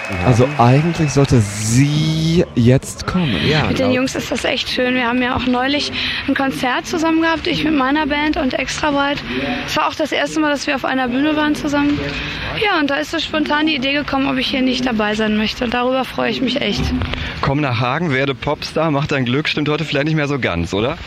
Also eigentlich sollte sie jetzt kommen. Ja, mit den Jungs ist das echt schön. Wir haben ja auch neulich ein Konzert zusammen gehabt, ich mit meiner Band und Extrabreit. Es war auch das erste Mal, dass wir auf einer Bühne waren zusammen. Ja, und da ist so spontan die Idee gekommen, ob ich hier nicht dabei sein möchte. Und darüber freue ich mich echt. Komm nach Hagen, werde Popstar, mach dein Glück. Stimmt heute vielleicht nicht mehr so ganz, oder?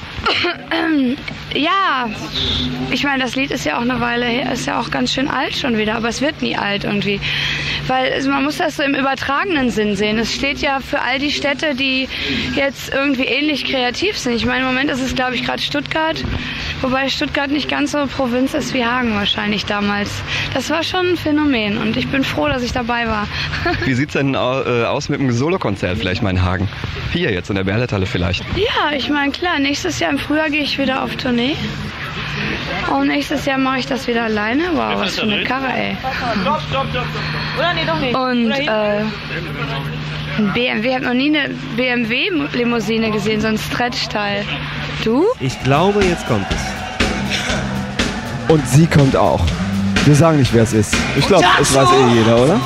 Ja, ich meine, das Lied ist ja auch eine Weile her, ist ja auch ganz schön alt schon wieder, aber es wird nie alt irgendwie. Weil man muss das so im übertragenen Sinn sehen. Es steht ja für all die Städte, die jetzt irgendwie ähnlich kreativ sind. Ich meine, im Moment ist es, glaube ich, gerade Stuttgart, wobei Stuttgart nicht ganz so Provinz ist wie Hagen wahrscheinlich damals. Das war schon ein Phänomen und ich bin froh, dass ich dabei war. Wie sieht's denn aus mit einem Solokonzert vielleicht mal in Hagen? Hier jetzt in der Berlethalle vielleicht? Ja, ich meine, klar, nächstes Jahr im Frühjahr gehe ich wieder auf Tournee. Und nächstes Jahr mache ich das wieder alleine. Wow, was für eine Karre, ey. Oder nee, doch nicht. Und ein BMW, ich habe noch nie eine BMW-Limousine gesehen, so ein Stretch-Teil. Du? Ich glaube, jetzt kommt es. Und sie kommt auch. Wir sagen nicht, wer es ist. Ich glaube, es weiß jeder, oder?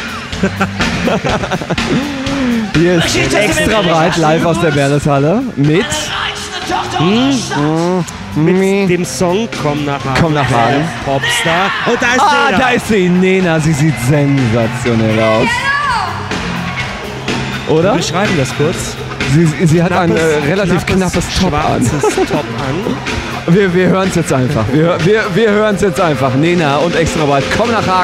Hier ist Extrabreit live aus der Berlethalle mit Mit dem Song Komm nach Hagen. Komm nach Hagen. Popstar. Und da ist Nena. Da ist sie, Nena. Sie sieht sensationell aus. Oder? Wir beschreiben das kurz. Sie hat ein relativ knappes Top an. Top an. Wir hören es jetzt einfach. Wir hören es jetzt einfach. Nena und Extrabreit. Komm nach Hagen.